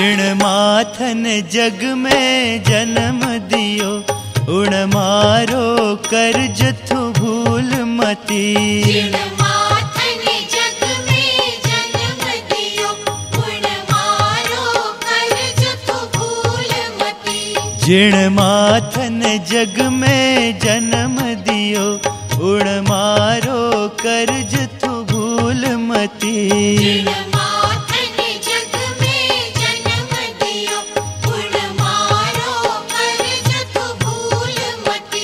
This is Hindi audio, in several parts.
जिण माथन जग में जन्म दियो, उण मारो कर्ज थु भूल मती। जिण माथन जग में जन्म दियो, उण मारो कर्ज थु भूल मती। जिण माथन जग में जन्म दियो, उण मारो कर्ज थु भूल मती। जिण माथन जग में जन्म दियो, उण मारो कर्ज थु भूल मती।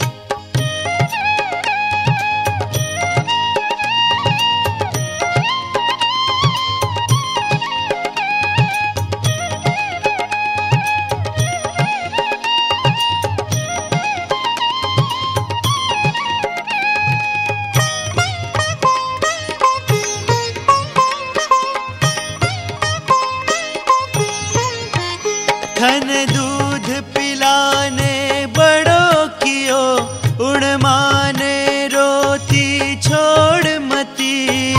धन दूध पिलाने बड़ो कियो, उण माने रोती छोड़ मती।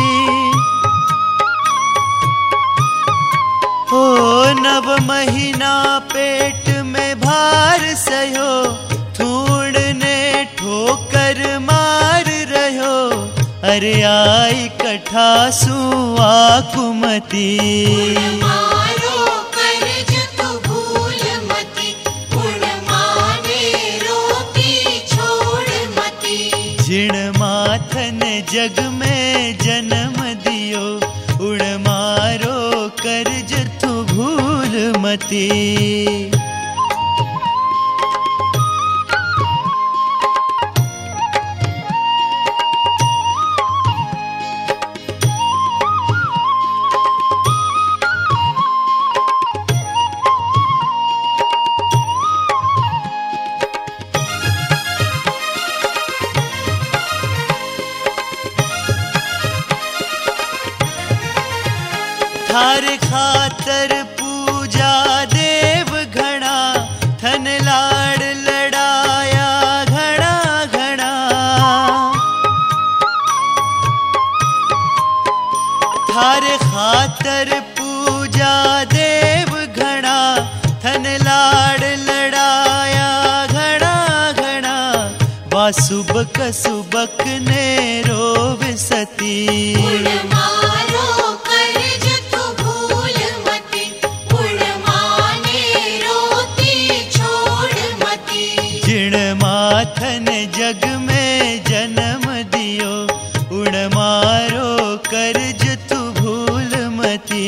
ओ नव महीना पेट में भार सयो, थूण ने ठोकर मार रहो। अरे आई कठासू आकुमती। मारो कर्ज थु भूल मती, उण माने रोती छोड़ मती। जिण माथन जग में जन्म दियो, उण मारो कर्ज थु भूल मती। थारे खातर पूजा देव घणा, थन लाड़ लड़ाया घणा घणा। थारे खातर पूजा देव घणा, थन लाड़ लड़ाया घणा घणा। वासुबक सुबक ने रोव सती। उण मारो कर्ज थु भूल मती, उण माने रोती छोड़ मती। जिण माथन जग में जन्म दियो, उण मारो कर्ज थु भूल मती।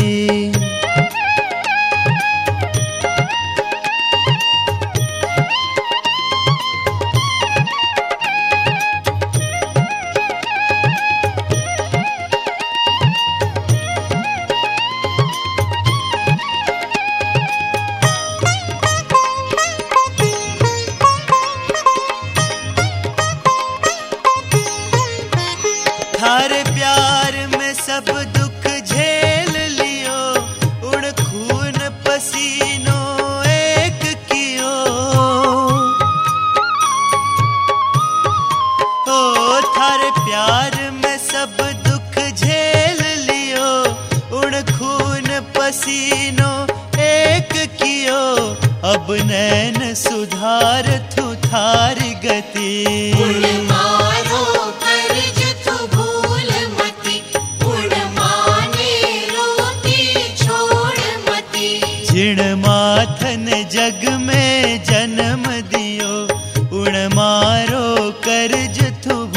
थारे प्यार में सब दुख झेल लियो, उण खून पसीनो एक कियो। ओ थारे प्यार में सब दुख झेल लियो, उण खून पसीनो एक कियो। अब नैन सुधार थु थारी गति। उण मारो कर्ज थु भूल मती, उण माने रोती छोड़ मती। जिण माथन जग में जन्म दियो, उण मारो कर्ज थु